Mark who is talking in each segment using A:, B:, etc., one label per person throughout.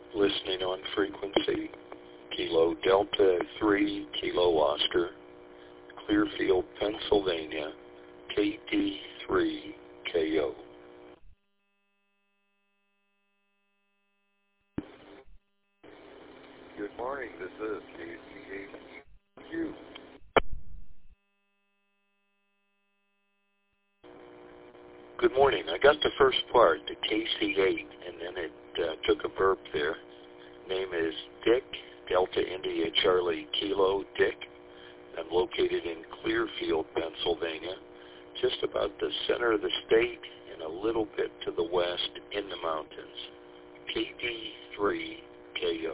A: listening on frequency, Kilo Delta 3, Kilo Oscar, Clearfield, Pennsylvania, KD3KO.
B: Good morning, this is KCHQ.
A: Good morning. I got the first part, the KC8, and then it took a burp there. Name is Dick, Delta India Charlie Kilo Dick. I'm located in Clearfield, Pennsylvania, just about the center of the state and a little bit to the west in the mountains. KD3KO.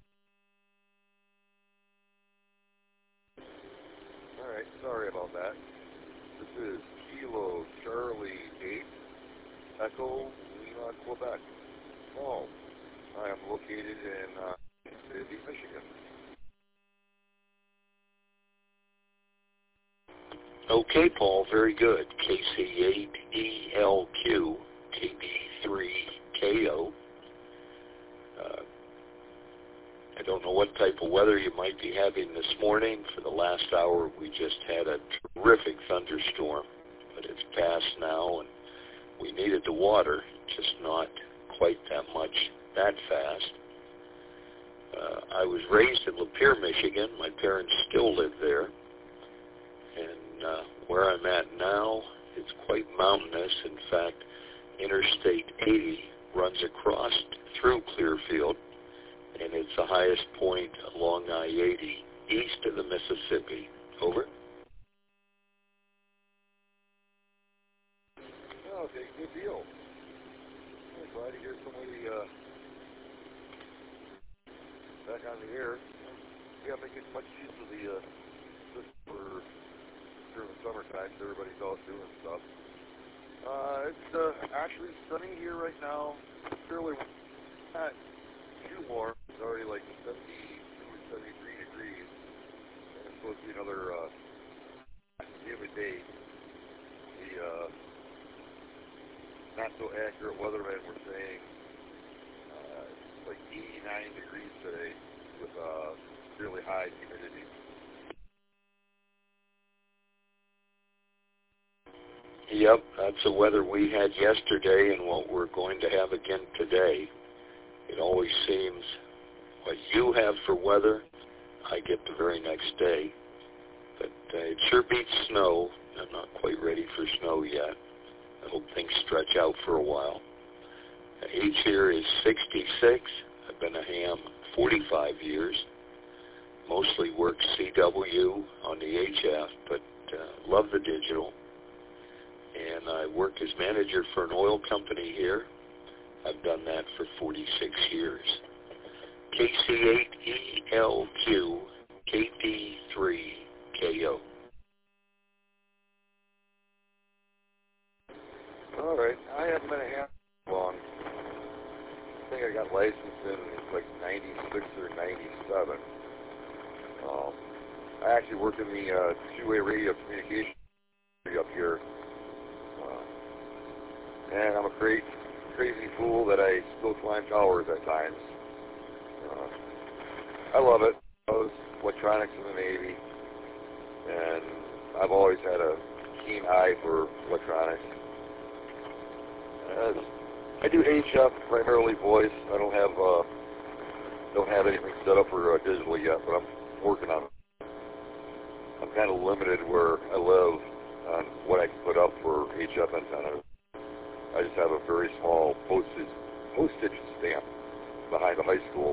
B: All right, sorry about that. This is Kilo Charlie 8, Echo, Lima, Quebec. Oh, I am located in City, Michigan.
A: Okay, Paul, very good. KC8ELQ, KD3KO. I don't know what type of weather you might be having this morning. For the last hour, we just had a terrific thunderstorm, but it's passed now, and we needed the water, just not quite that much that fast. I was raised in Lapeer, Michigan. My parents still live there, and where I'm at now, it's quite mountainous. In fact, Interstate 80 runs across through Clearfield, and it's the highest point along I-80 east of the Mississippi. Over.
B: Okay, good deal. I'm glad to hear somebody back on the air. We haven't making much use of the system for during the summertime, so everybody's out doing stuff. It's actually sunny here right now. It's fairly not too warm. It's already like 72 or 73 degrees. And it's supposed to be another humid day. The not so accurate weathermen were saying it's like 89 degrees today with really high humidity.
A: Yep, that's the weather we had yesterday and what we're going to have again today. It always seems what you have for weather, I get the very next day. But it sure beats snow. I'm not quite ready for snow yet. I hope things stretch out for a while. Age here is 66. I've been a ham 45 years. Mostly worked CW on the HF, but love the digital. And I work as manager for an oil company here. I've done that for 46 years. KC8ELQ, KD3KO.
B: All right, I haven't been a ham long. I think I got licensed in like 96 or 97. I actually worked in the two-way radio communication up here. And I'm a crazy fool that I still climb towers at times. I love it. I was electronics in the Navy, and I've always had a keen eye for electronics. I do HF, primarily voice. I don't have anything set up for digital yet, but I'm working on it. I'm kind of limited where I live on what I can put up for HF antennas. I just have a very small postage stamp behind the high school.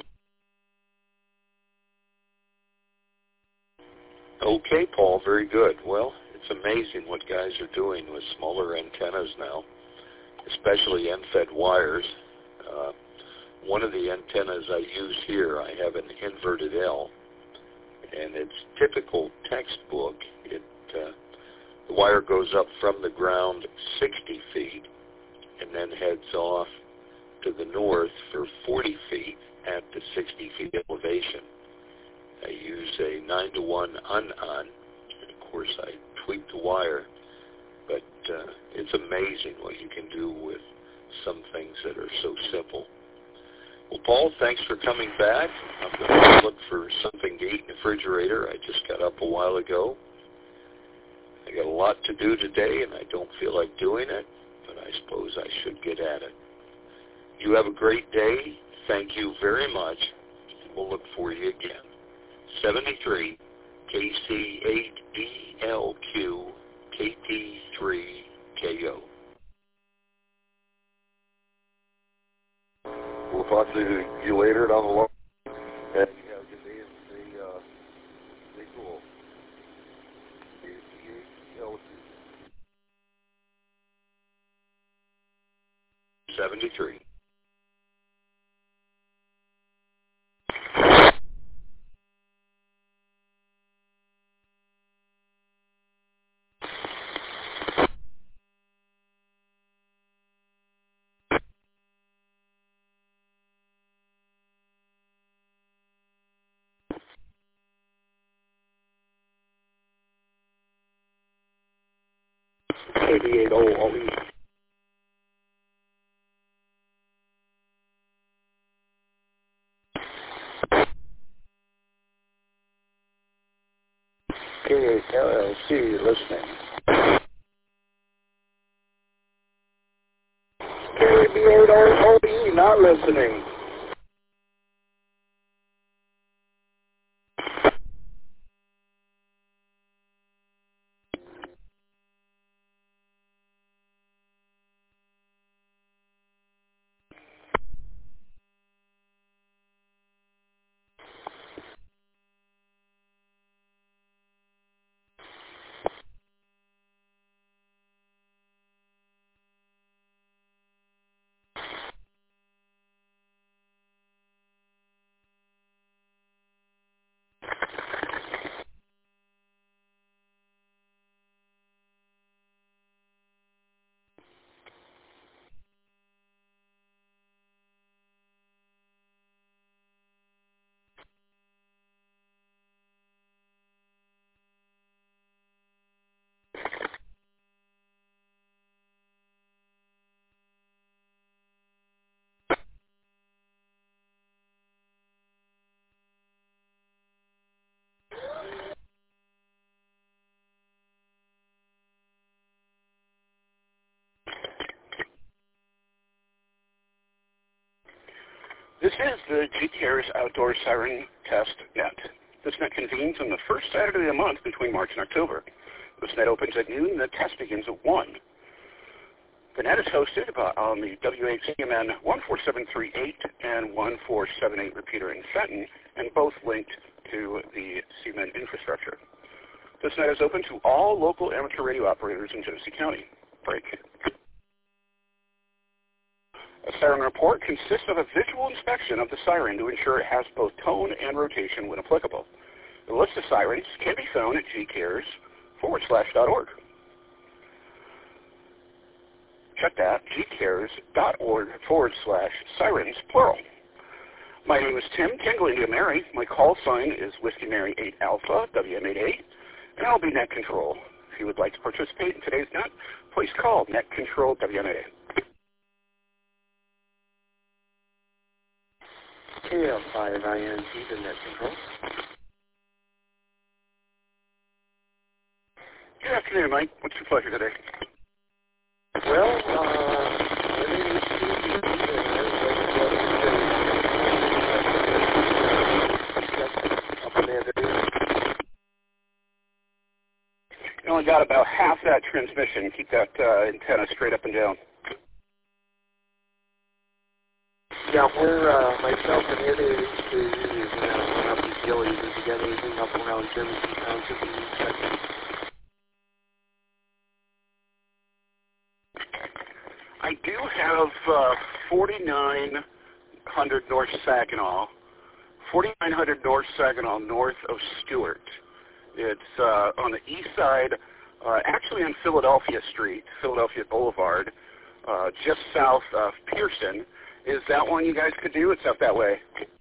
A: Okay, Paul, very good. Well, it's amazing what guys are doing with smaller antennas now, especially end-fed wires. One of the antennas I use here, I have an inverted L, and it's typical textbook. The wire goes up from the ground 60 feet and then heads off to the north for 40 feet at the 60 feet elevation. I use a 9-to-1 un-on, and of course I tweak the wire, but it's amazing what you can do with some things that are so simple. Well, Paul, thanks for coming back. I'm going to look for something to eat in the refrigerator. I just got up a while ago. I got a lot to do today, and I don't feel like doing it, but I suppose I should get at it. You have a great day. Thank you very much. We'll look for you again. 73 KC8ELQ KT3KO.
B: We'll talk to you later down the line. And yeah, good day and stay cool. KC8ELQ.
A: 73.
C: KD80OE. K8LLC listening. KB80OE not listening.
D: This is the GCARES Outdoor Siren Test Net. This net convenes on the first Saturday of the month between March and October. This net opens at noon and the test begins at 1. The net is hosted on the WHCMN 14738 and 1478 repeater in Fenton, and both linked to the CMN infrastructure. This net is open to all local amateur radio operators in Genesee County. Break. A siren report consists of a visual inspection of the siren to ensure it has both tone and rotation when applicable. The list of sirens can be found at gcares.org. Check that, gcares.org/sirens, plural. My name is Tim Tingley Mary. My call sign is Whiskey Mary 8 Alpha, WM88, and I'll be Net Control. If you would like to participate in today's net, please call Net Control WM88.
C: KL5INT, the Net Control.
D: Good afternoon, Mike. What's your pleasure today?
C: Well,
D: you only got about half that transmission. Keep that antenna straight up and down.
C: yeah, we're, myself and Ed is one up these gillies and to get anything up around Genesee Township and Section.
D: I do have 4900 North Saginaw, 4900 North Saginaw, north of Stewart. It's on the east side, actually on Philadelphia Street, Philadelphia Boulevard, just south of Pearson. Is that one you guys could do? It's up that way.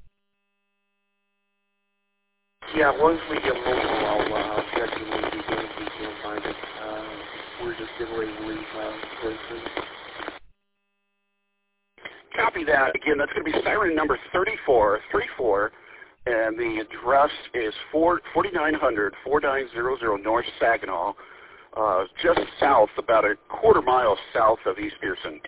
C: Yeah, once we get local, I'll check you when we get if we can't find it. We're just getting ready to leave places.
D: Copy Copy that. Again, that's going to be siren number 3434, and the address is 4900 North Saginaw, just south, about a quarter mile south of East Pearson.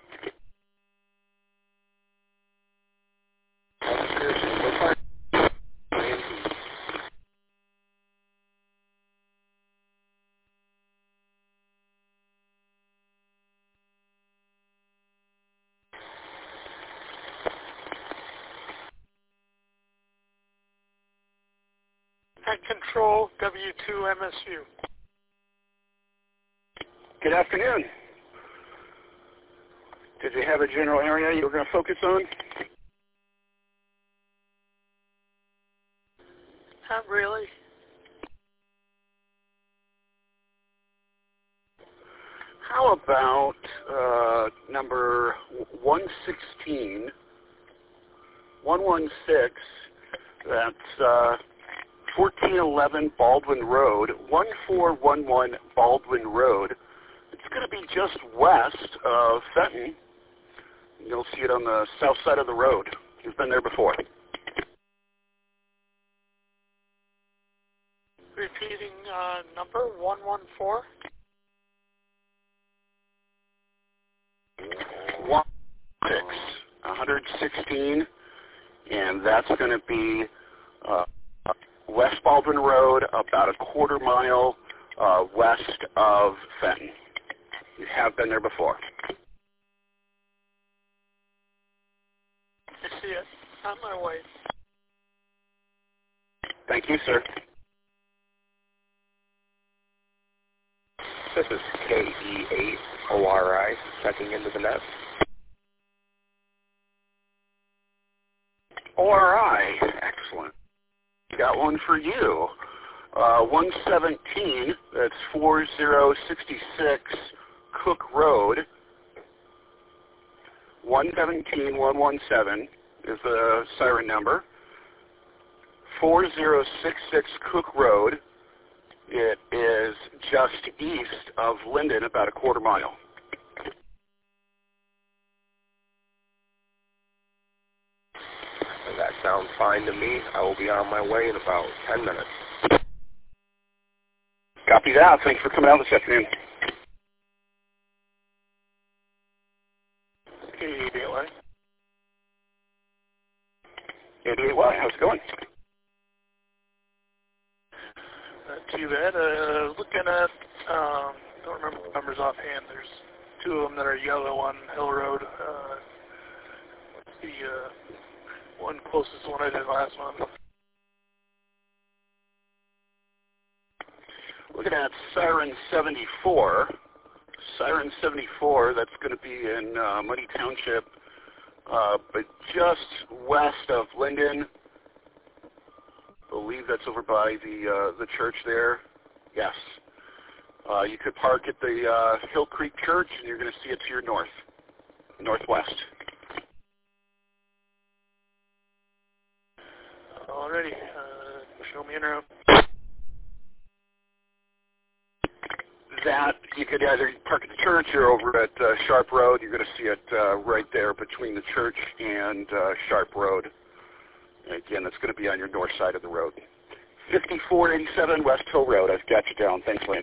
E: At Control, W2MSU.
D: Good afternoon. Did you have a general area you were going to focus on?
E: Not really.
D: How about number 116, 116, that's 1411 Baldwin Road, 1411 Baldwin Road. It's going to be just west of Fenton. You'll see it on the south side of the road. You've been there before.
E: Repeating number 114.
D: 116, and that's going to be West Baldwin Road, about a quarter mile west of Fenton. You have been there before.
E: I see it. On my way.
D: Thank you, sir.
C: This is KE8ORI checking into the net.
D: ORI, excellent. Got one for you. 117, that's 4066 Cook Road. 117 is the siren number. 4066 Cook Road. It is just east of Linden, about a quarter mile.
C: That sounds fine to me. I will be on my way in about 10 minutes.
D: Copy that. Thanks for coming out this afternoon.
E: KE88Y.
D: 88Y, how's it going?
E: Not too bad. Looking at, don't remember the numbers offhand. There's two of them that are yellow on Hill Road. The one closest one I did last month.
D: Looking at Siren 74. Siren 74, that's going to be in Muddy Township, but just west of Linden. I believe that's over by the church there. Yes. You could park at the Hill Creek Church, and you're going to see it to your northwest.
E: Alrighty. Show me in around.
D: That you could either park at the church or over at Sharp Road. You're going to see it right there between the church and Sharp Road. Again, that's going to be on your north side of the road. 5487 West Hill Road. I've got you down. Thanks, Lance.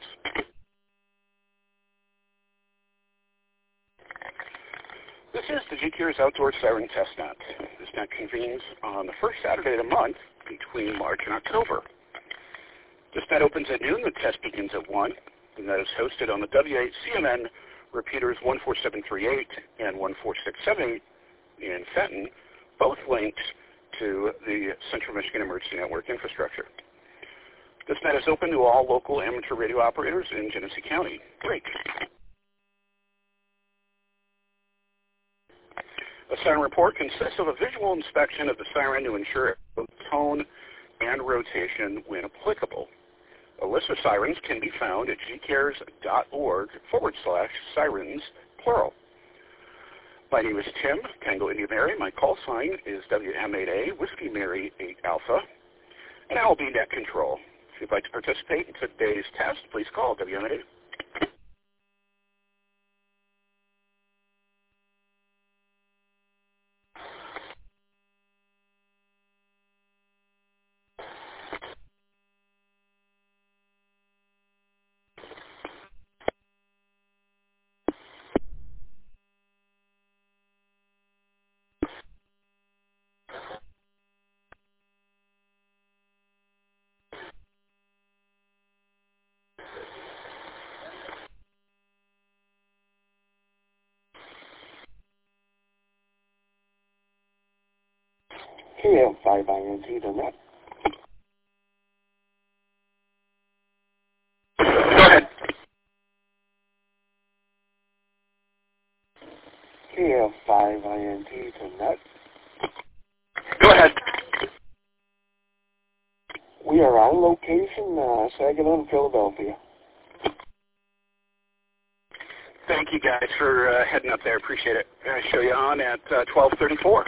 D: This is the GQR's Outdoor Siren Test Net. This net convenes on the first Saturday of the month between March and October. This net opens at noon. The test begins at 1. The net is hosted on the W8 CMN repeaters 14738 and 14678 in Fenton, both linked to the Central Michigan Emergency Network infrastructure. This net is open to all local amateur radio operators in Genesee County. Great. A siren report consists of a visual inspection of the siren to ensure both tone and rotation when applicable. A list of sirens can be found at gcares.org/sirens, plural. My name is Tim, Tango India Mary. My call sign is WM8A, Whiskey Mary 8 Alpha, and I will be net control. If you'd like to participate in today's test, please call WM8A.
C: KF5INT to net.
D: Go ahead.
C: KF5INT to net.
D: Go ahead.
C: We are on location, Saginaw and Philadelphia.
D: Thank you guys for heading up there. Appreciate it. I'm going to show you on at 12:34.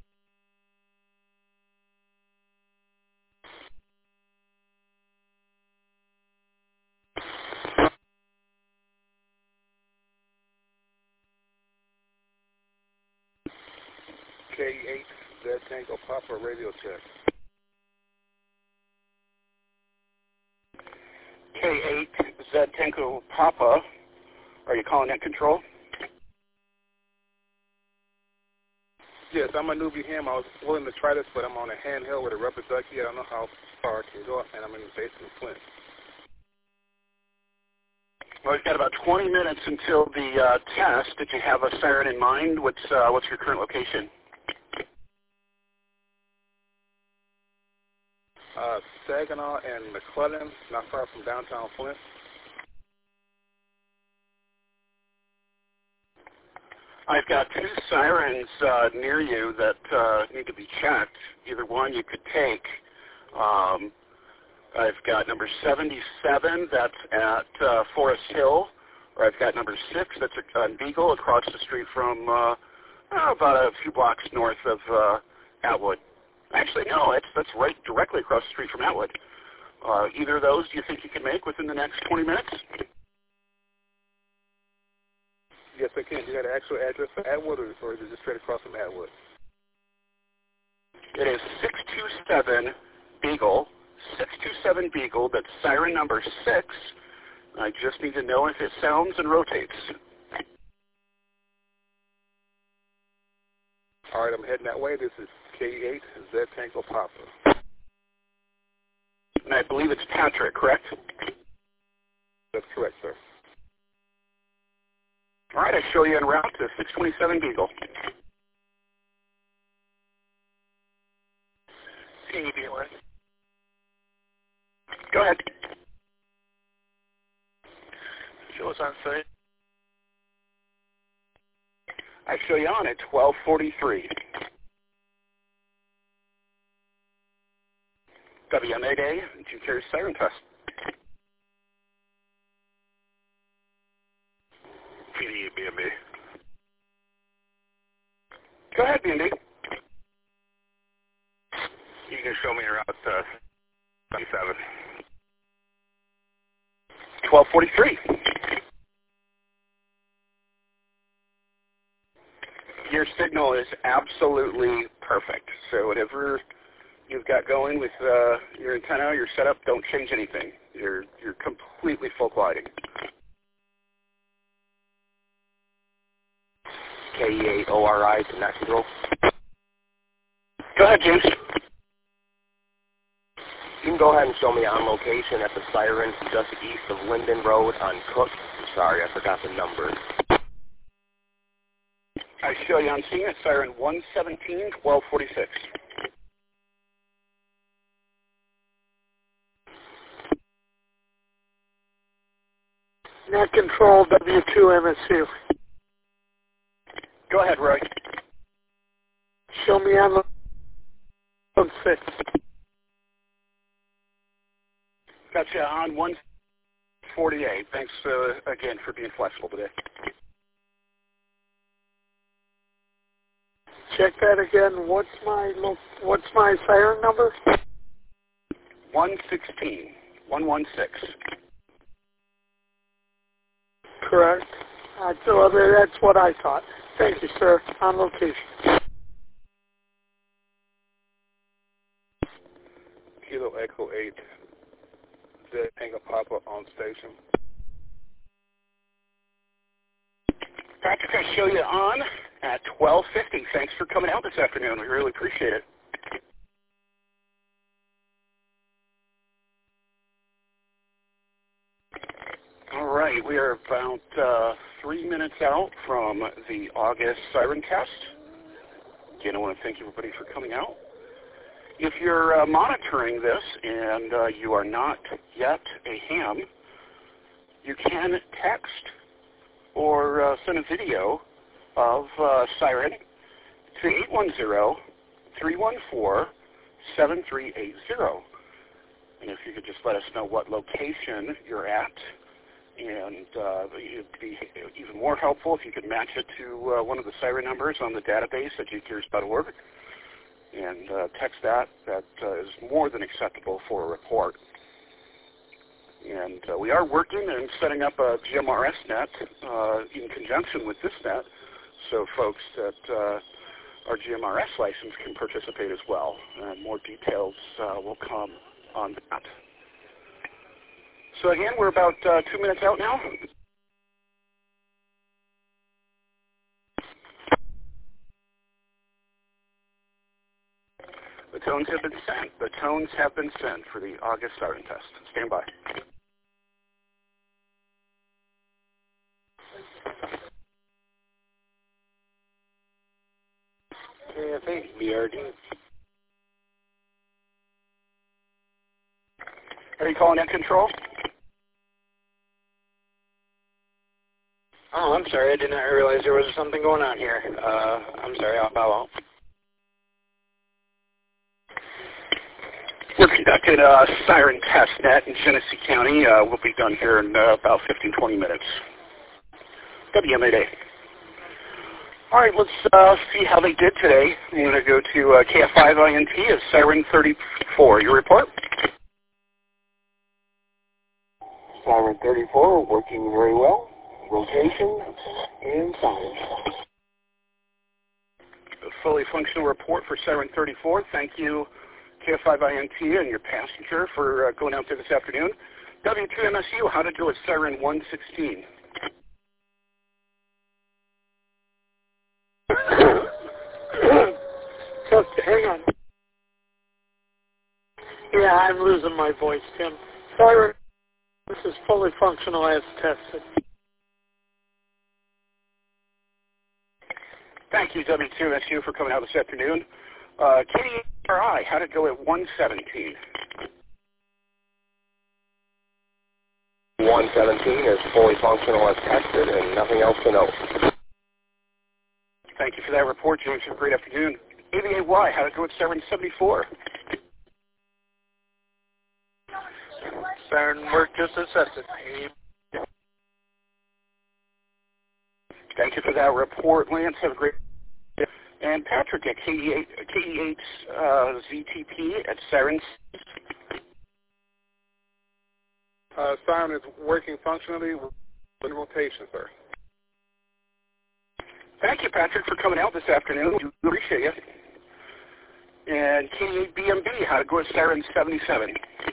B: K8 Z Tango Papa radio check.
D: K8 Z Tango Papa. Are you calling that control?
B: Yes, I'm a newbie ham. I was willing to try this, but I'm on a handheld with a rubber ducky. I don't know how far I can go, and I'm in the basement Flint.
D: Well, we've got about 20 minutes until the test. Did you have a siren in mind? What's your current location?
B: Saginaw and McClellan, not far from downtown Flint.
D: I've got two sirens near you that need to be checked. Either one you could take. I've got number 77, that's at Forest Hill, or I've got number 6, that's on Beagle, across the street from about a few blocks north of Atwood. Actually, no, that's right directly across the street from Atwood. Either of those do you think you can make within the next 20 minutes?
B: Yes, I can. You got an actual address for Atwood, or is it just straight across from Atwood?
D: It is 627 Beagle. 627 Beagle, that's siren number 6. I just need to know if it sounds and rotates.
B: All right, I'm heading that way. This is K8 Z Tango Papa.
D: And I believe it's Patrick, correct?
B: That's correct, sir.
D: All right, I show you en route to 627 Beagle.
E: CB1.
D: Go ahead.
E: Show us on site.
D: I show you on at 12:43. WMA Day, G carrier siren test.
B: PD BMB.
D: Go ahead, BND.
B: You can show me around 27.
D: 12:43. Your signal is absolutely perfect. So whatever you've got going with your antenna, your setup, don't change anything. You're completely full gliding.
C: K8 ORI to net control.
D: Go ahead, James.
C: You can go ahead and show me on location at the siren just east of Linden Road on Cook. I'm sorry, I forgot the number.
D: I show you on scene at siren 117, 1246.
E: Net control W2 MSU.
D: Go ahead, Roy.
E: Show me on 6.
D: Gotcha on 148. Thanks again for being flexible today.
E: Check that again. What's my siren number?
D: 116, 116.
E: Correct. So that's what I thought. Thank you, sir. On location.
B: Kilo Echo 8 Z Tango Papa on station.
D: Patrick, I show you on at 12:50. Thanks for coming out this afternoon. We really appreciate it. All right, we are about 3 minutes out from the August siren test. Again, I want to thank everybody for coming out. If you're monitoring this and you are not yet a ham, you can text or send a video of Siren to 810-314-7380. And if you could just let us know what location you're at, and it'd be even more helpful if you could match it to one of the Siren numbers on the database at gcares.org, and text that. That is more than acceptable for a report. And we are working and setting up a GMRS net in conjunction with this net, so folks that are GMRS licensed can participate as well. And more details will come on that. So again, we're about 2 minutes out now. The tones have been sent. The tones have been sent for the August siren test. Stand by.
C: KFA, BRD.
D: Are you calling in control?
C: Oh, I'm sorry. I did not realize there was something going on here. I'm sorry. I'll bow out.
D: We're conducting a siren test net in Genesee County. We'll be done here in about 15-20 minutes. WMAD. All right, let's see how they did today. I'm going to go to KF5INT as Siren 34. Your report?
C: Siren 34, working very well. Rotation and sound.
D: A fully functional report for Siren 34. Thank you, KF5INT and your passenger for going out there this afternoon. W2MSU, how to do at Siren 116?
E: Hang on. Yeah, I'm losing my voice, Tim. Siren, this is fully functional as tested.
D: Thank you, W2MSU, for coming out this afternoon. KDRI, how to go at 117?
C: 117 is fully functional as tested and nothing else to note.
D: Thank you for that report, James. Have a great afternoon. AVAY, how to go at Siren 74?
E: Siren work just as tested.
D: Thank you for that report, Lance. Have a great day. And Patrick at KE8 ZTP at Siren.
B: Siren is working functionally with rotation, sir.
D: Thank you, Patrick, for coming out this afternoon. We appreciate you. And KE8BMB, how to go at Siren 77?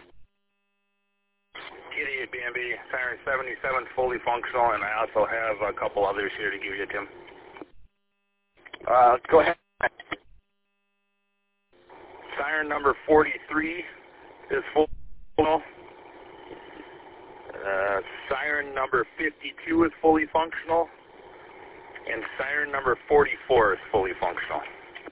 F: KD8BMB, Siren 77, fully functional, and I also have a couple others here to give you, Tim.
D: Go ahead.
F: Siren number 43 is functional. Siren number 52 is fully functional. And siren number 44 is fully functional.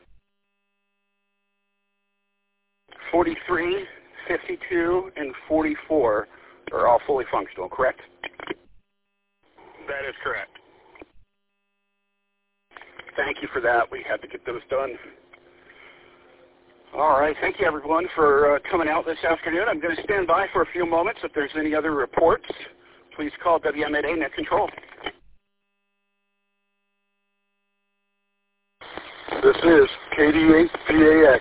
D: 43, 52, and 44 are all fully functional, correct?
F: That is correct.
D: Thank you for that. We had to get those done. All right. Thank you, everyone, for coming out this afternoon. I'm going to stand by for a few moments. If there's any other reports, please call WMAD Net Control.
B: This is KD8PAX.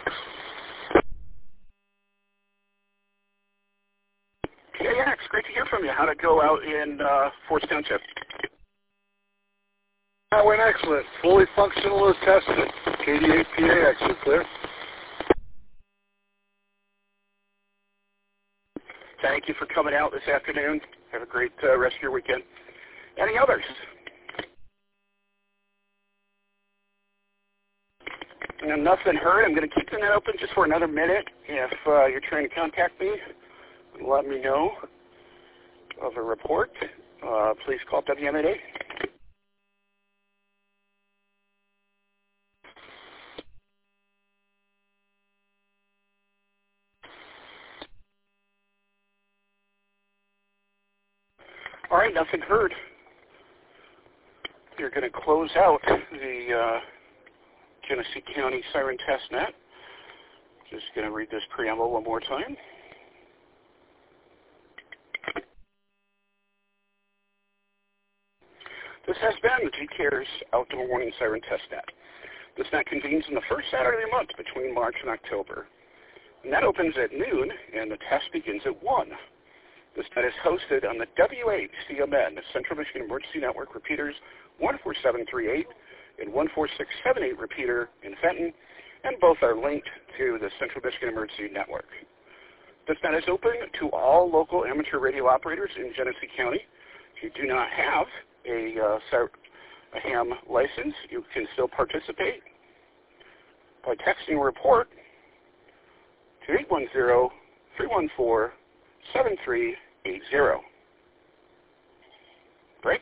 D: KAX, great to hear from you. How'd it go out in Forest Township?
B: That went excellent. Fully functional as tested. KD8PAX, you're clear.
D: Thank you for coming out this afternoon. Have a great rest of your weekend. Any others? And nothing heard. I'm going to keep the net open just for another minute. If you're trying to contact me, let me know of a report. Please call WMAD. nothing heard. You're going to close out the Genesee County Siren Test Net. Just going to read this preamble one more time. This has been the GCARES Outdoor Warning Siren Test Net. This net convenes on the first Saturday of the month between March and October. The net opens at noon, and the test begins at 1. This net is hosted on the W8CMN, the Central Michigan Emergency Network repeaters 14738 and 14678 repeater in Fenton, and both are linked to the Central Michigan Emergency Network. This net is open to all local amateur radio operators in Genesee County. If you do not have a ham license, you can still participate by texting a report to 810-314-7380. Break.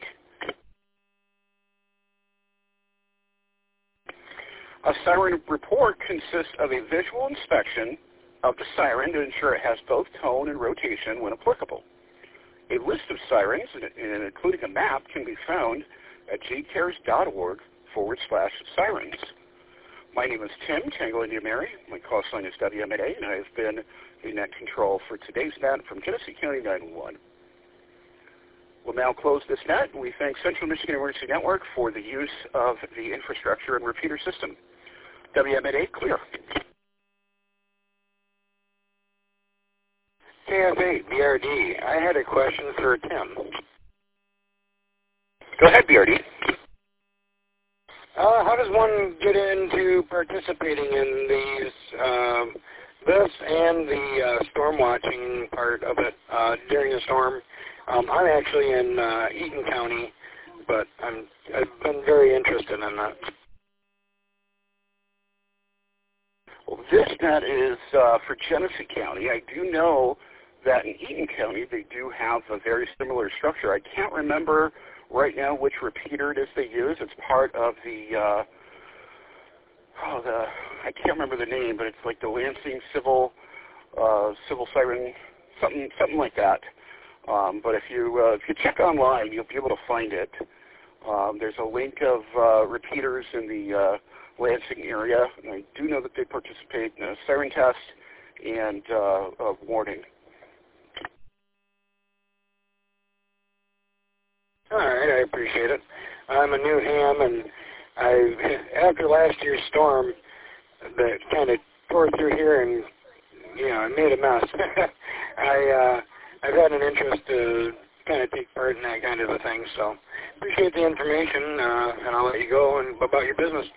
D: A siren report consists of a visual inspection of the siren to ensure it has both tone and rotation when applicable. A list of sirens, including a map, can be found at gcares.org/sirens. My name is Tim, Tango India Mary. My call sign is WMA, and I have been the net control for today's net from Genesee County 911. We'll now close this net, and we thank Central Michigan Emergency Network for the use of the infrastructure and repeater system. WMA clear.
C: KF8, BRD. I had a question for Tim.
D: Go ahead, BRD.
C: How does one get into participating in these, this and the storm watching part of it during a storm? I'm actually in Eaton County, but I've been very interested in that.
D: Well, this net is for Genesee County. I do know that in Eaton County they do have a very similar structure. I can't remember right now which repeater it is they use. It's part of the I can't remember the name, but it's like the Lansing Civil Siren, something like that. But if you check online, you'll be able to find it. There's a link of repeaters in the Lansing area, and I do know that they participate in a siren test and a warning.
C: All right, I appreciate it. I'm a new ham, and after last year's storm that kind of tore through here and, it made a mess, I've had an interest to kind of take part in that kind of a thing, so appreciate the information, and I'll let you go and about your business.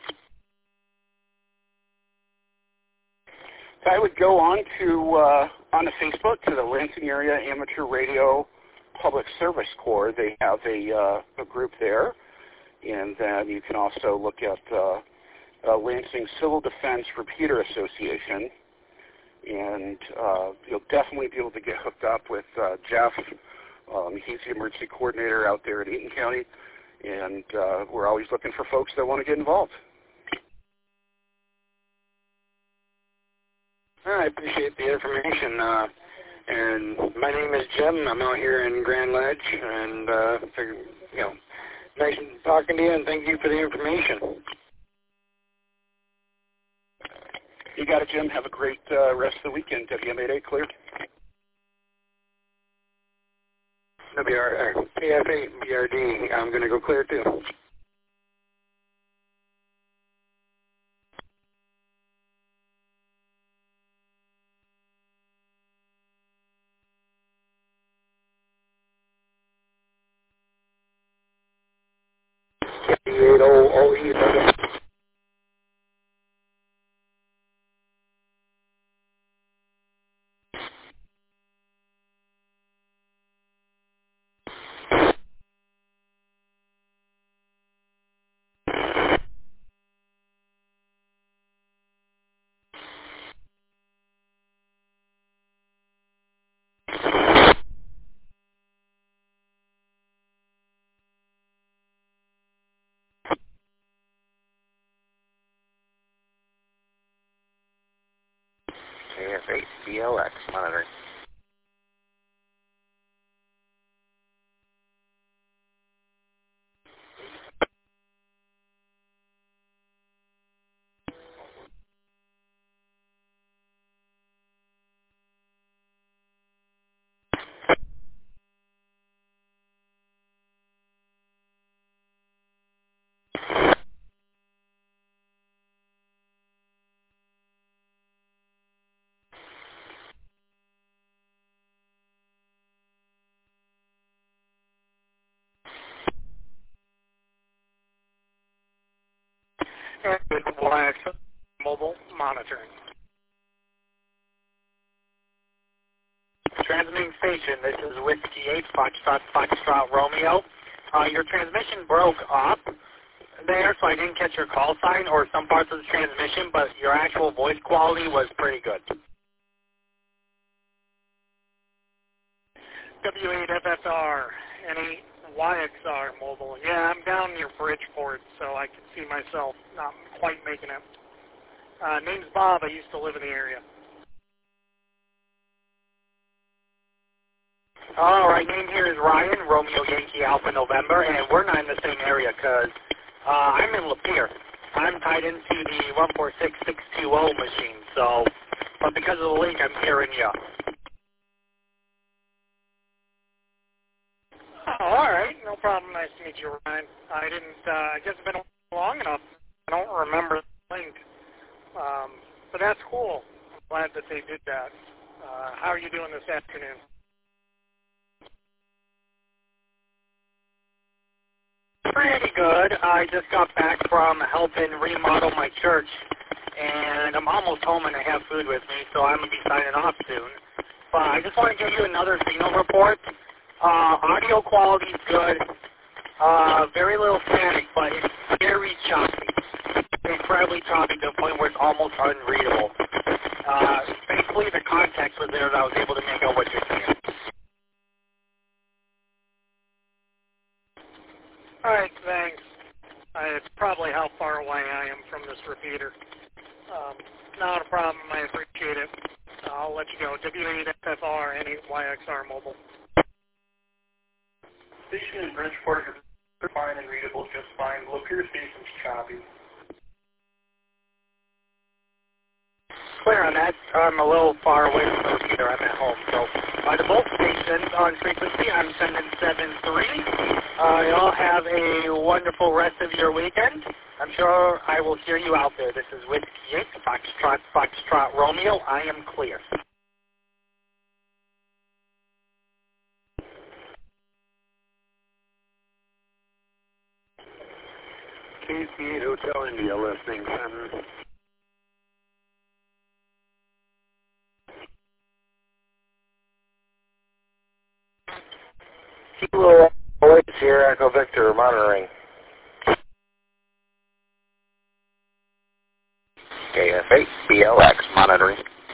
D: I would go on to Facebook to the Lansing Area Amateur Radio Public Service Corps. They have a group there, and then you can also look at Lansing Civil Defense Repeater Association, and you'll definitely be able to get hooked up with Jeff. He's the emergency coordinator out there in Eaton County, and we're always looking for folks that want to get involved.
C: I appreciate the information. And my name is Jim. I'm out here in Grand Ledge, and nice talking to you, and thank you for the information.
D: You got it, Jim. Have a great rest of the weekend. WMA clear.
C: KF8 BRD. I'm going to go clear too.
F: KF8 BLX monitoring.
G: And YX mobile monitoring. Transmitting station, this is Whiskey 8, Foxtrot Romeo. Your transmission broke up there, so I didn't catch your call sign or some parts of the transmission, but your actual voice quality was pretty good. W8FFR, any YXR mobile. Yeah, I'm down near Bridgeport, so I can see myself not quite making it. Name's Bob. I used to live in the area. All right, name here is Ryan, Romeo Yankee Alpha November, and we're not in the same area because I'm in Lapeer. I'm tied into the 146620 machine, so, but because of the link, I'm hearing you. Oh, all right, no problem. Nice to meet you, Ryan. I guess it's been long enough. I don't remember the link, but that's cool. I'm glad that they did that. How are you doing this afternoon? Pretty good. I just got back from helping remodel my church, and I'm almost home and I have food with me, so I'm going to be signing off soon. But I just want to give you another signal report. Audio quality is good. Very little static, but it's very choppy. Incredibly choppy to the point where it's almost unreadable. Thankfully, the context was there that I was able to make out what you're saying. All right, thanks. It's probably how far away I am from this repeater. Not a problem. I appreciate it. I'll let you go. W8FFR, N8YXR mobile.
E: Station in Bridgeport is fine and readable just fine. Lapeer station's choppy.
G: Clear on that. I'm a little far away from the repeater. I'm at home. So by the both stations on frequency, I'm sending 7-3. Y'all have a wonderful rest of your weekend. I'm sure I will hear you out there. This is Whiskey 8, Foxtrot Romeo. I am clear.
H: KC Hotel India listening, 7. Kilo Awaits here, Echo Victor monitoring.
D: KF8 BLX monitoring.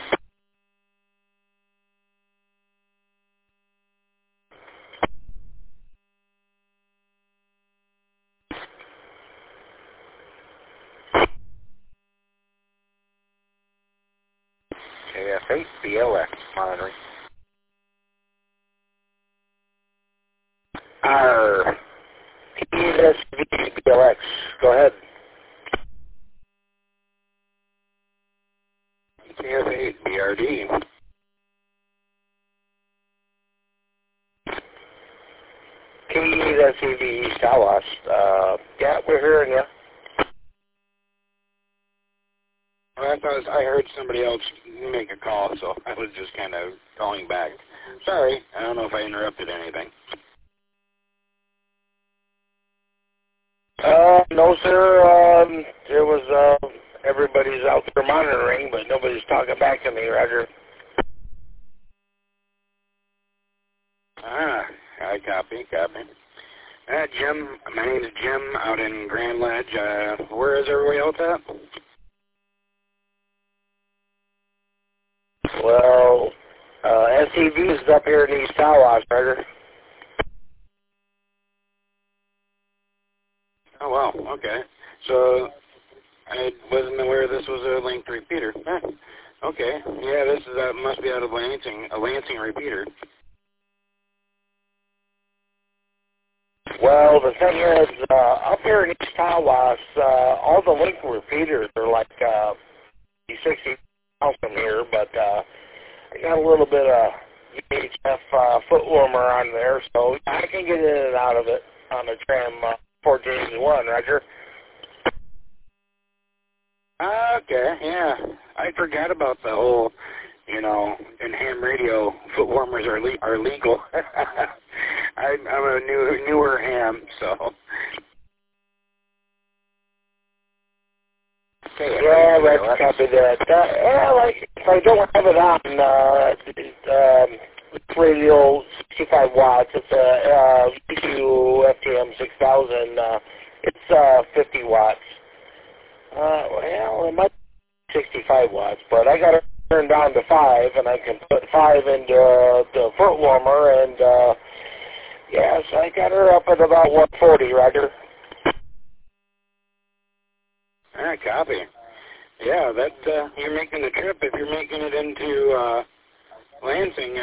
D: KF8 BLX monitoring.
H: KSV BLX, go ahead.
A: KF8 BRD.
H: KSV East Tawas. Yeah, we're hearing you.
A: I heard somebody else make a call, so I was just kind of calling back. Sorry, I don't know if I interrupted anything.
H: No, sir. There was, everybody's out there monitoring, but nobody's talking back to me, Roger.
A: I copy. Jim, my name is Jim out in Grand Ledge. Where is everybody else at?
H: Well, SCV is up here in East Tawas, Roger.
A: Oh, wow, okay. So, I wasn't aware this was a linked repeater. Okay, yeah, this is must be out of Lansing, a Lansing repeater.
H: Well, the thing is, up here in East Tawas, all the link repeaters are like 60 miles from here, but I got a little bit of UHF foot warmer on there, so I can get in and out of it on the tram 1481, Roger.
A: Okay, yeah. I forgot about the whole, in ham radio, foot warmers are legal. I'm a newer ham, so.
H: Roger, copy that. Like, if I don't have it on, this radio 65 watts, it's a UQ FTM 6000, it's 50 watts. Well, it might be 65 watts, but I got it turned down to 5, and I can put 5 into the foot warmer, and, yeah, so I got her up at about 140, Roger.
C: All right, copy. Yeah, that you're making the trip if you're making it into Lansing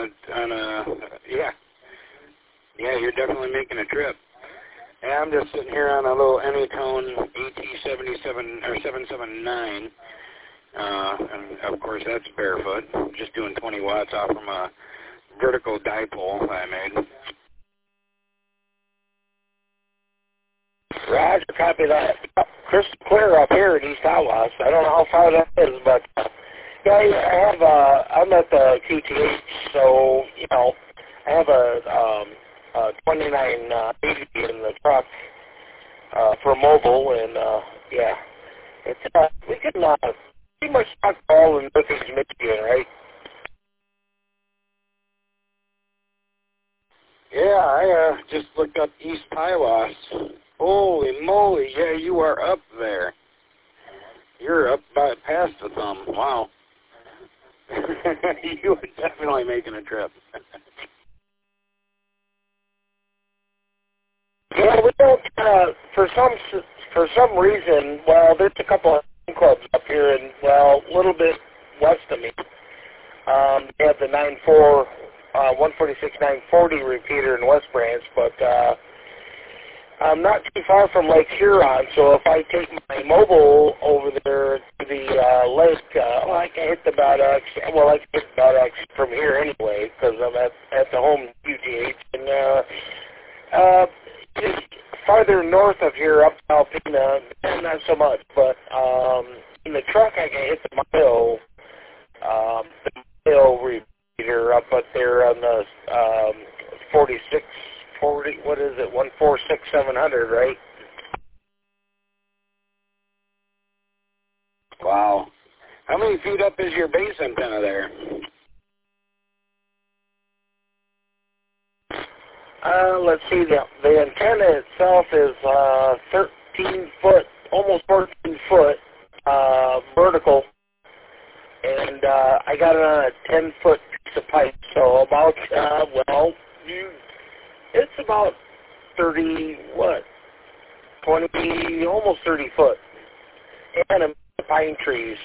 C: yeah, you're definitely making a trip. And I'm just sitting here on a little Anytone AT77 or 779, and of course that's barefoot. Just doing 20 watts off from a vertical dipole I made.
H: Roger, copy that. Crystal clear up here in East Tawas. I don't know how far that is, but yeah, I'm at the QTH, so, you know, I have a 2980 in the truck for mobile, and, yeah, it's, we can pretty much talk all in Northeast Michigan, right?
C: Yeah, I just looked up East Tawas. Holy moly, yeah, you are up there. You're up by past the thumb. Wow. You are definitely making a trip.
H: Yeah, we don't, for some reason, well, there's a couple of clubs up here, and, well, a little bit west of me. They have the 146 940 repeater in West Branch, but I'm not too far from Lake Huron, so if I take my mobile over there to the lake, I can hit the Bad-Axe. Well, I can hit the Bad-Axe from here anyway, because I'm at the home QTH. And just farther north of here, up to Alpena, not so much, but in the truck I can hit the Mayo repeater up there on the 40, what is it, 146-700, right?
C: Wow. How many feet up is your base antenna there?
H: Let's see, the antenna itself is 13 foot, almost 14 foot, vertical, and I got it on a 10-foot piece of pipe, so about, it's about 30, 20, almost 30 foot. And I'm pine trees.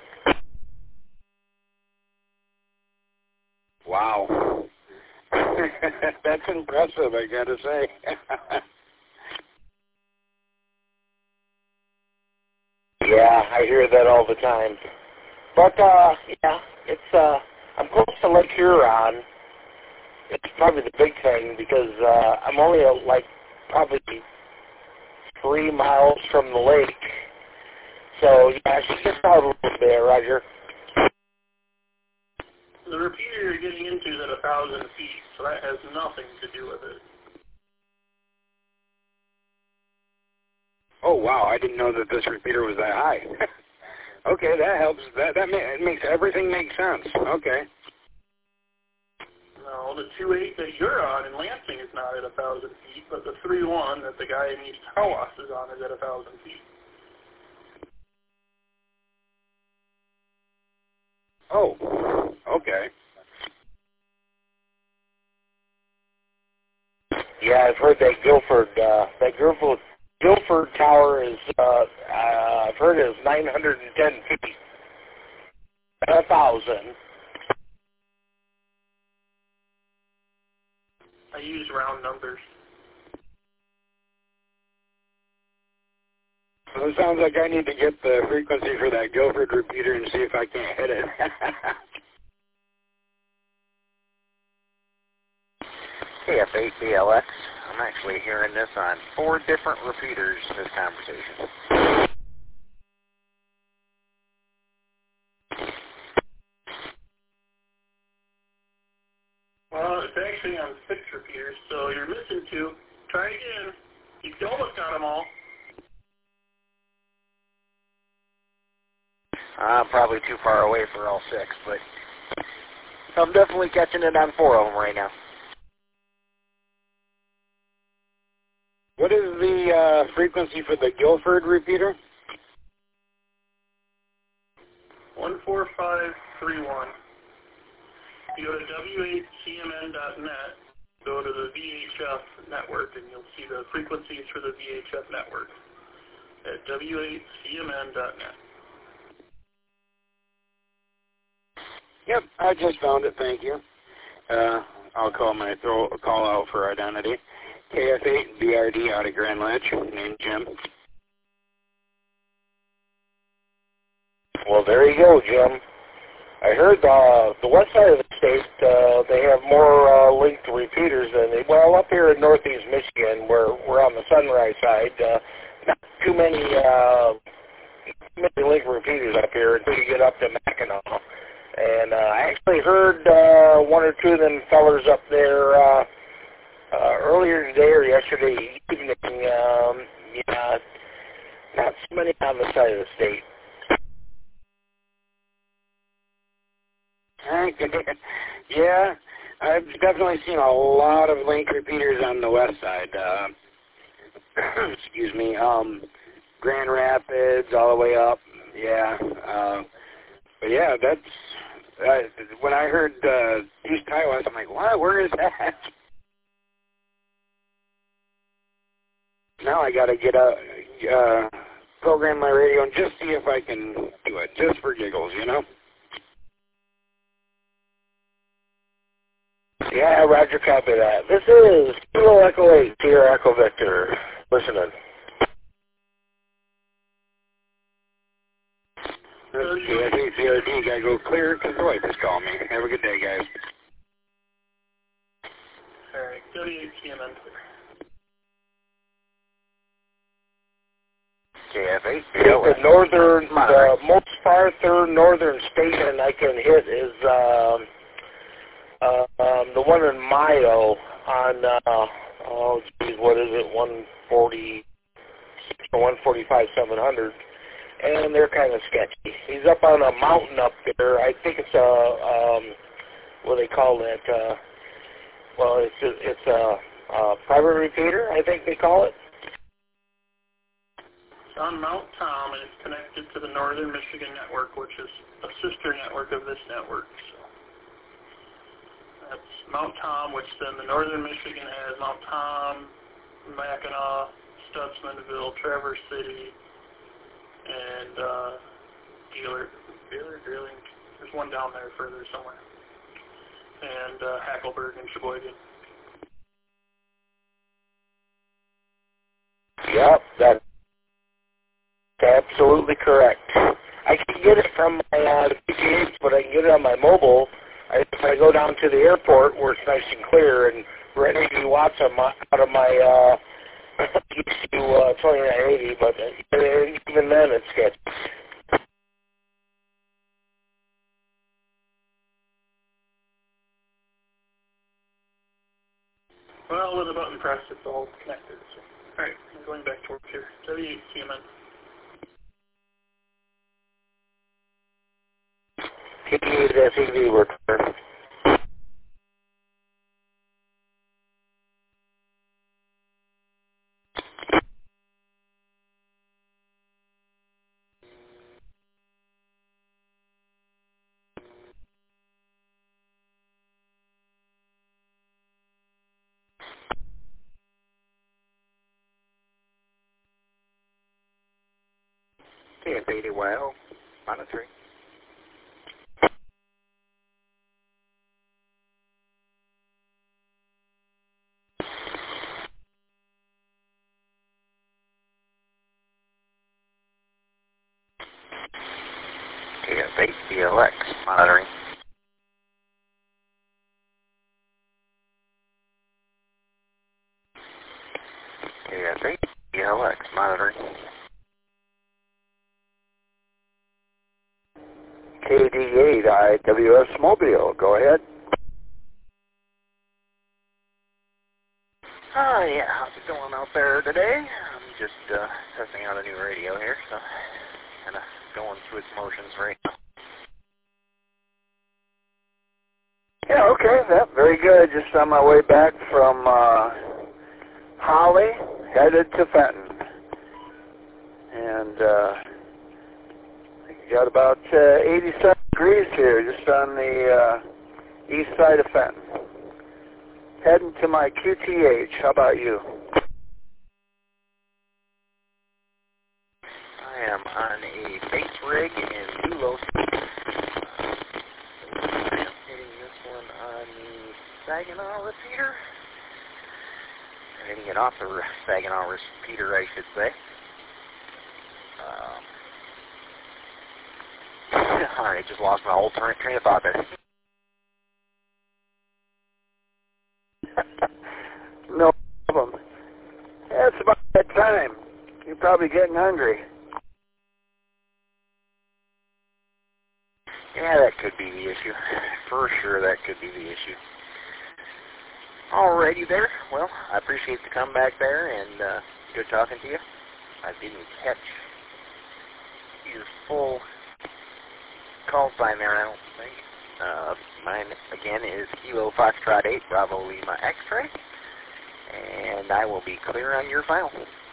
C: Wow. That's impressive, I gotta say.
H: Yeah, I hear that all the time. But, yeah, it's, I'm close to Lake Huron. It's probably the big thing because I'm only probably 3 miles from the lake. So yeah, she gets out a little bit, Roger.
E: The repeater you're getting into is at 1,000 feet, so that has nothing to do with it.
C: Oh wow, I didn't know that this repeater was that high. Okay, that helps. It makes everything make sense. Okay.
E: No, the 2.8 that you're on in Lansing is not at 1,000 feet, but the 3.1 that the guy in East Tawas is on is at 1,000 feet.
C: Oh, okay.
H: Yeah, I've heard that Guilford Tower is, I've heard it is 910 feet. 1,000.
E: I use round numbers.
C: Well, it sounds like I need to get the frequency for that Guilford repeater and see if I can't hit it.
I: KF8BLX. I'm actually hearing this on 4 different repeaters, this conversation.
E: Well, it's actually on 6 repeaters, so you're missing 2. Try again. You almost got them all.
I: I'm probably too far away for all 6, but I'm definitely catching it on 4 of them right now.
C: What is the frequency for the Guilford repeater?
E: 14531. You go to w8cmn.net, go to the VHF network, and you'll see the frequencies for the VHF network at w8cmn.net.
C: Yep, I just found it, thank you. I'll call a call out for identity. KF8 BRD out of Grand Ledge, named Jim.
H: Well, there you go, Jim. I heard the west side of the state, they have more linked repeaters than well, up here in northeast Michigan, where we're on the Sunrise side, not too many linked repeaters up here until you get up to Mackinac. And I actually heard 1 or 2 of them fellers up there earlier today or yesterday evening. Yeah, not so many on the side of the state.
C: Yeah, I've definitely seen a lot of link repeaters on the west side. Excuse me, Grand Rapids all the way up. Yeah, but yeah, that's when I heard East Iowa, I'm like, what? Where is that? Now I got to get program my radio and just see if I can do it, just for giggles, you know.
H: Yeah, Roger, copy that. This is Kilo Echo 8, Sierra Echo Victor. Listening.
C: I think CRT got to go clear because the wife is calling me. Have a good day, guys.
E: All right, W8cmn.
I: KF8.
H: The most farther northern station I can hit is the one in Mayo on, what is it, 140 or 145 700, and they're kind of sketchy. He's up on a mountain up there. I think it's what do they call that? Well, it's a private repeater, I think they call it.
E: It's on Mount Tom, and it's connected to the Northern Michigan Network, which is a sister network of this network. So that's Mount Tom, which then the Northern Michigan has Mount Tom, Mackinac, Stutzmanville, Traverse City, and Dealing. There's one down there further somewhere. And Hackleburg and Sheboygan.
H: Yep, that's absolutely correct. I can get it from my PTH, but I can get it on my mobile. If I go down to the airport where it's nice and clear and run 80 watts out of my ECU 2980, but even then it's sketchy.
E: Well, with a button press, it's all connected. So. All right, I'm going back to work here. W8cmn.
H: TV return.
I: KF80YL, monitoring. KF8DLX, monitoring. KF8DLX, monitoring.
J: KD8 IWS Mobile, go ahead.
I: Yeah, how's it going out there today? I'm just testing out a new radio here, so kind of going through its motions right now.
J: Yeah, okay, that's very good. Just on my way back from Holly, headed to Fenton. And got about 87 degrees here, just on the east side of Fenton. Heading to my QTH. How about you?
I: I am on a base rig in Dulos. I'm hitting this one on the Saginaw repeater. Hitting it off the Saginaw repeater, I should say. Alright, just lost my whole train of thought there.
J: No problem. Yeah, it's about that time. You're probably getting hungry.
I: Yeah, that could be the issue. For sure, that could be the issue. Alrighty there. Well, I appreciate the comeback there, and good talking to you. I didn't catch your full call sign there, I don't think. Mine, again, is Kilo Foxtrot 8, Bravo Lima X-Ray, and I will be clear on your file.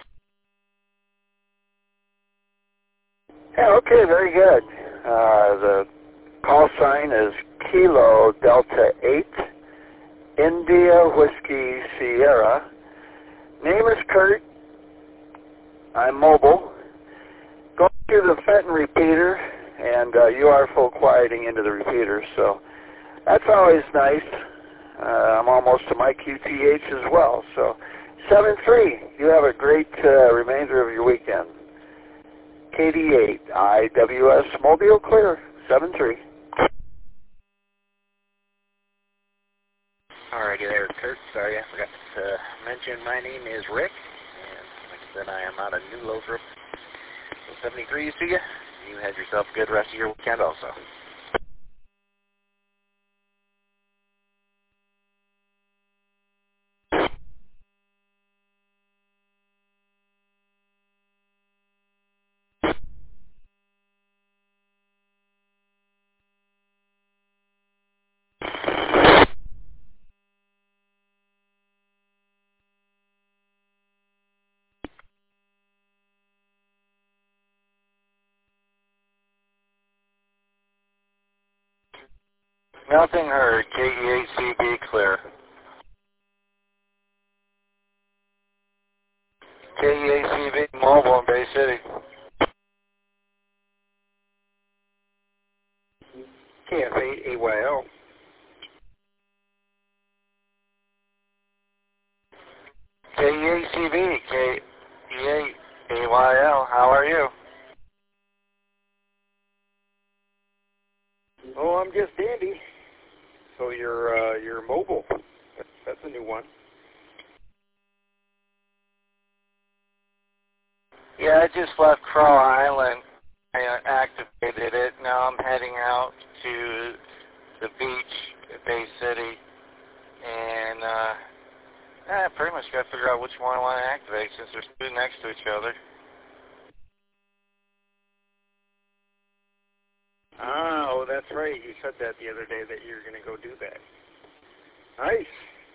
J: Yeah, okay, very good. The call sign is Kilo Delta 8, India Whiskey Sierra. Name is Kurt. I'm mobile. Going through the Fenton repeater, and you are full quieting into the repeater, so that's always nice. I'm almost to my QTH as well, so 7-3. You have a great remainder of your weekend. KD8, IWS Mobile clear, 7-3.
I: Alrighty there, Kurt. Sorry, I forgot to mention my name is Rick, and like I said, I am out of New Lothrop. So 70 degrees to you. You have yourself a good rest of your weekend also.
K: Nothing heard. KE8CB clear. KE8CB mobile in Bay City.
C: KF8AYL.
K: KE8CB, KE8AYL. How are you?
C: Oh, I'm just dandy. So you're mobile. That's a new one.
K: Yeah, I just left Crow Island. I activated it. Now I'm heading out to the beach at Bay City. And I pretty much got to figure out which one I want to activate since they're two next to each other.
C: Oh, that's right. You said that the other day that you were going to go do that. Nice.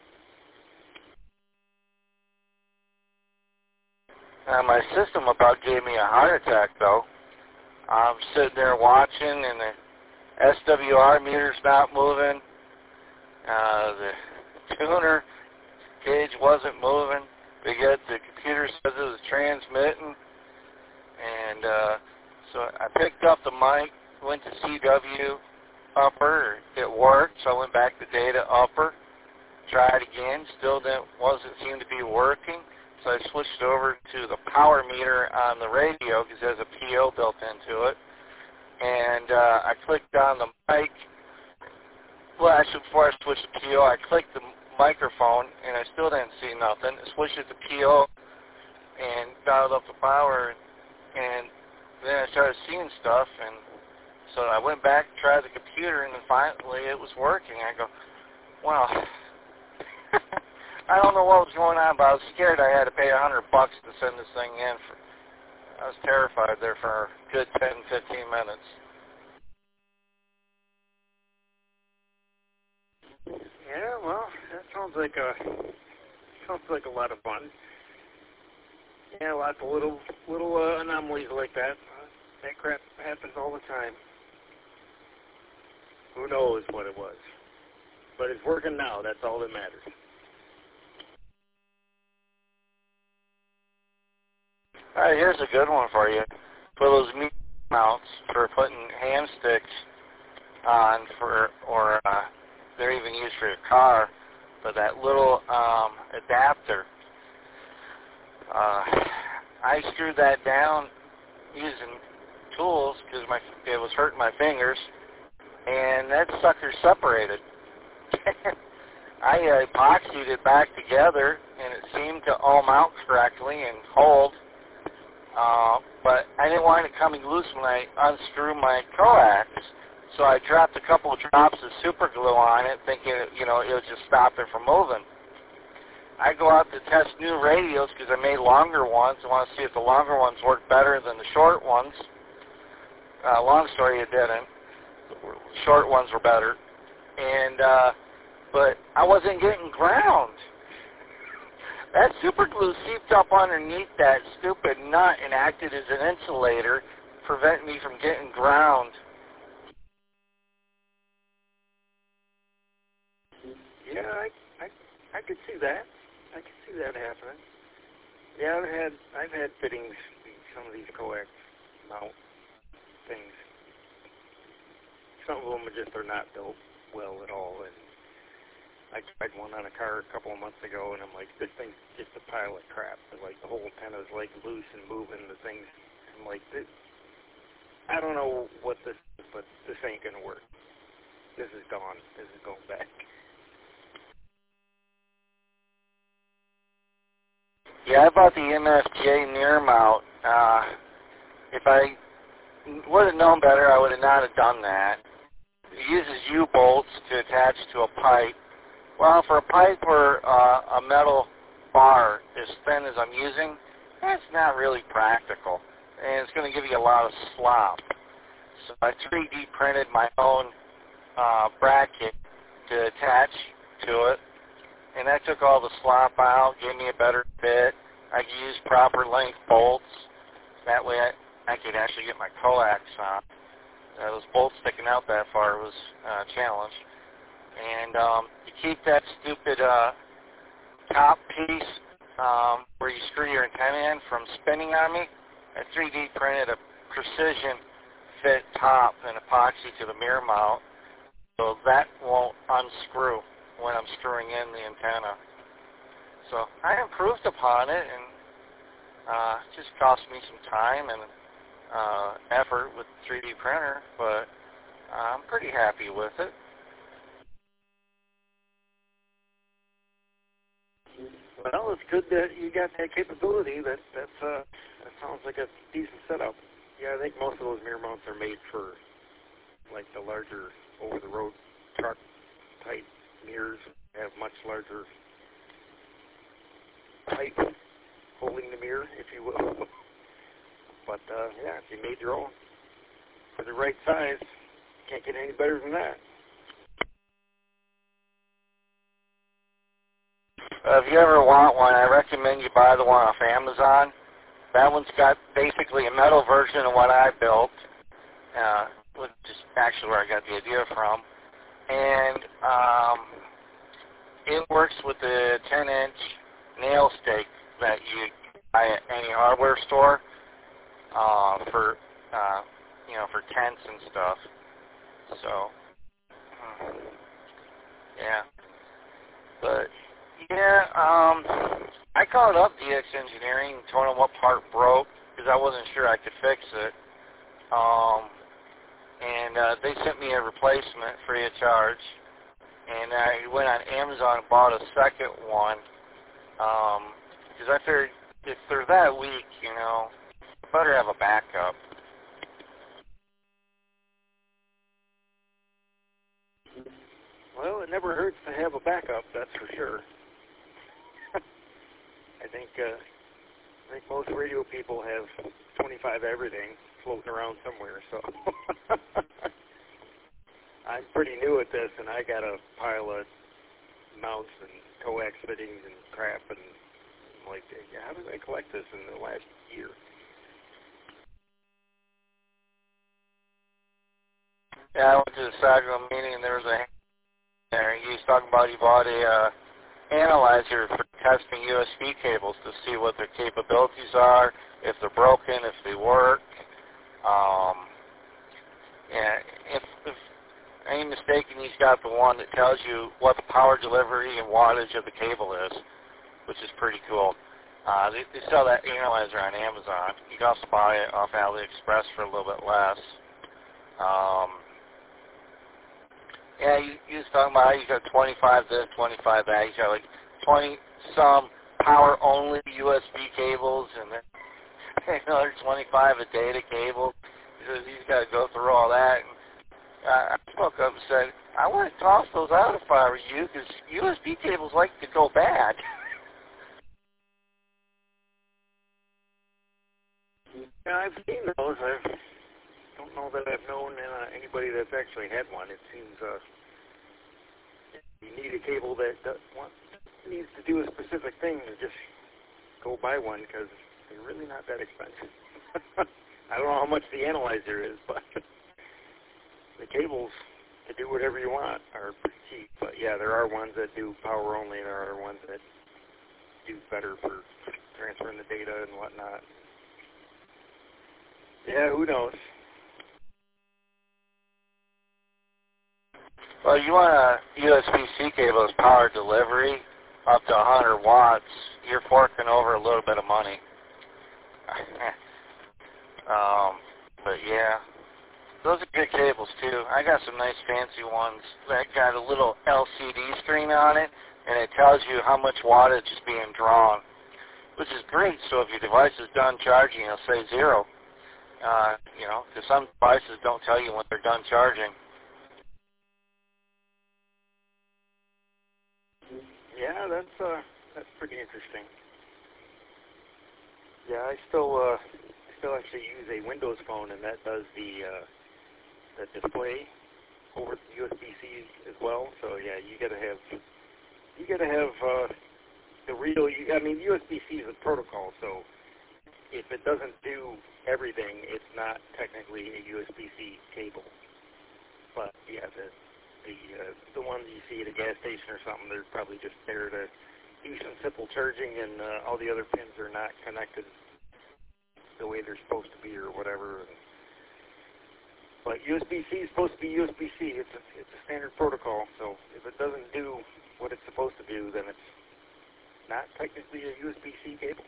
K: My system about gave me a heart attack, though. I'm sitting there watching, and the SWR meter's not moving. The tuner gauge wasn't moving. But yet the computer says it was transmitting. And so I picked up the mic, went to CW upper. It worked, so I went back to data upper. Tried again, still wasn't seem to be working. So I switched over to the power meter on the radio because it has a PO built into it. And I clicked on the mic. Well, actually, before I switched to PO, I clicked the microphone, and I still didn't see nothing. I switched it to PO and dialed up the power, and then I started seeing stuff. And so I went back, tried the computer, and then finally it was working. I go, wow. I don't know what was going on, but I was scared I had to pay $100 to send this thing in. I was terrified there for a good 10, 15 minutes.
L: Yeah, well, that sounds like a lot of fun. Yeah, lots of little anomalies like that. That crap happens all the time. Who knows what it was? But it's working now. That's all that matters.
K: All right, here's a good one for you. For those meat mounts for putting ham sticks on or they're even used for your car, but that little adapter, I screwed that down using tools because it was hurting my fingers, and that sucker separated. I epoxied it back together, and it seemed to all mount correctly and hold, but I didn't want it coming loose when I unscrew my coax, so I dropped a couple of drops of super glue on it, thinking it would just stop it from moving. I go out to test new radios because I made longer ones. I want to see if the longer ones work better than the short ones. Long story, it didn't. The short ones were better. And but I wasn't getting ground. That super glue seeped up underneath that stupid nut and acted as an insulator, preventing me from getting ground.
L: Yeah, I could see that. I could see that happening. Yeah, I've had fittings, some of these coax mount things. Some of them are not built well at all, and I tried one on a car a couple of months ago, and I'm like, this thing's just a pile of crap. Like, the whole antenna's like loose and moving. The thing's, I'm like, I don't know what this is, but this ain't gonna work. This is gone. This is going back.
K: Yeah, I bought the MFJ near mount. If I would have known better, I would have not have done that. It uses U-bolts to attach to a pipe. Well, for a pipe or a metal bar as thin as I'm using, that's not really practical. And it's going to give you a lot of slop. So I 3D printed my own bracket to attach to it. And that took all the slop out, gave me a better fit. I could use proper length bolts. That way I could actually get my coax on. Those bolts sticking out that far was a challenge. And you keep that stupid top piece where you screw your antenna in from spinning on me. I 3D printed a precision fit top and epoxy to the mirror mount, so that won't unscrew when I'm screwing in the antenna. So I improved upon it, and it just cost me some time and effort with the 3D printer, but I'm pretty happy with it.
L: Well, it's good that you got that capability. That sounds like a decent setup. Yeah, I think most of those mirror mounts are made for like the larger over-the-road truck type mirrors. Have much larger pipe holding the mirror, if you will. But yeah, if you made your own for the right size, can't get any better than that.
K: If you ever want one, I recommend you buy the one off Amazon. That one's got basically a metal version of what I built, which is actually where I got the idea from. And it works with the 10-inch nail stake that you buy at any hardware store for tents and stuff. So, yeah. But yeah, I called up DX Engineering and told them what part broke because I wasn't sure I could fix it. And they sent me a replacement free of charge. And I went on Amazon and bought a second one because I figured if they're that weak, I better have a backup.
L: Well, it never hurts to have a backup, that's for sure. I think most radio people have 25 everything floating around somewhere. So I'm pretty new at this, and I got a pile of mounts and coax fittings and crap, and I'm like, how did I collect this in the last year?
K: Yeah, I went to the Sagro meeting, and there was a there. He was talking about he bought a analyzer for testing USB cables to see what their capabilities are, if they're broken, if they work. And if I ain't mistaken, he's got the one that tells you what the power delivery and wattage of the cable is, which is pretty cool. They sell that analyzer on Amazon. You can also buy it off AliExpress for a little bit less. Yeah, you was talking about how you got 25 this, 25 that. You got like 20-some power-only USB cables, and then another 25 a data cable. Because he's got to go through all that. And I spoke up and said, I want to toss those out if I were you, because USB cables like to go bad.
L: Yeah, I've seen those. I don't know that I've known anybody that's actually had one. It seems you need a cable that needs to do a specific thing to just go buy one, because they're really not that expensive. I don't know how much the analyzer is, but the cables to do whatever you want are pretty cheap. But yeah, there are ones that do power only, and there are ones that do better for transferring the data and whatnot. Yeah, who knows?
K: Well, you want a USB-C cable as power delivery up to 100 watts, you're forking over a little bit of money. But yeah, those are good cables too. I got some nice fancy ones that got a little LCD screen on it, and it tells you how much wattage is being drawn, which is great. So if your device is done charging, it'll say 0. Because some devices don't tell you when they're done charging.
L: Yeah, that's pretty interesting. Yeah, I still actually use a Windows phone, and that does the display over USB-C as well. So yeah, you gotta have the real. USB-C is a protocol, so if it doesn't do everything, it's not technically a USB-C cable. But yeah, the ones you see at a gas station or something, they're probably just there to do some simple charging, and all the other pins are not connected the way they're supposed to be or whatever. But USB-C is supposed to be USB-C. It's a standard protocol. So if it doesn't do what it's supposed to do, then it's not technically a USB-C cable.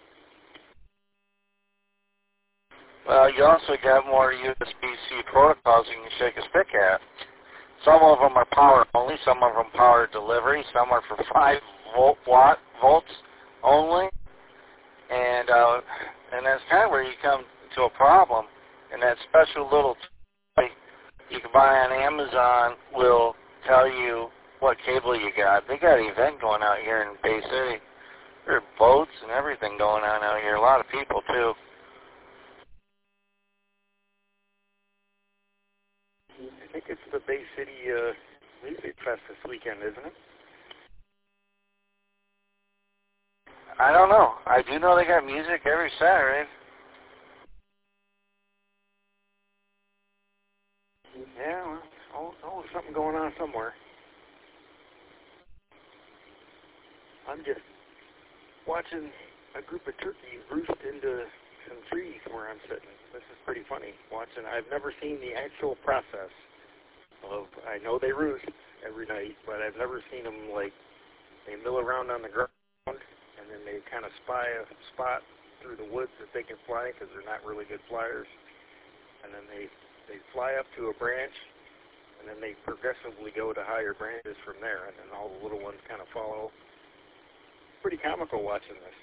K: Well, you also got more USB-C protocols you can shake a stick at. Some of them are power only, some of them power delivery, some are for 5 volts only, and that's kind of where you come to a problem. And that special little toy you can buy on Amazon will tell you what cable you got. They got an event going out here in Bay City. There are boats and everything going on out here. A lot of people too.
L: I think it's the Bay City Music Fest this weekend, isn't it?
K: I don't know. I do know they got music every Saturday.
L: Yeah, well, always something going on somewhere. I'm just watching a group of turkeys roost into some trees where I'm sitting. This is pretty funny. I've never seen the actual process of, I know they roost every night, but I've never seen them, like, they mill around on the ground, and then they kind of spy a spot through the woods that they can fly, because they're not really good flyers, and then they fly up to a branch, and then they progressively go to higher branches from there, and then all the little ones kind of follow. Pretty comical watching this.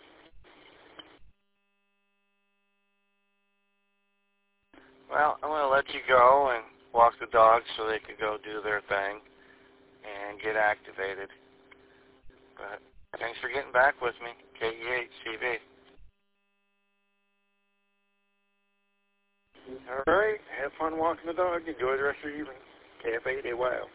K: Well, I'm going to let you go and walk the dogs so they can go do their thing and get activated. But thanks for getting back with me, KEHCB.
L: All right. Have fun walking the dog. Enjoy the rest of your evening. Cafe de Wow.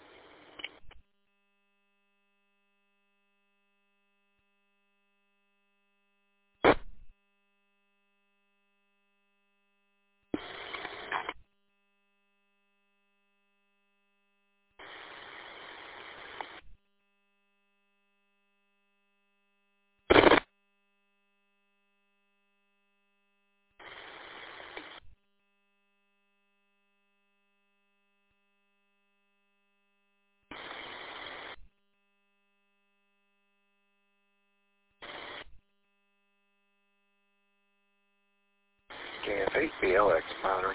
I: KF8BLX monitoring.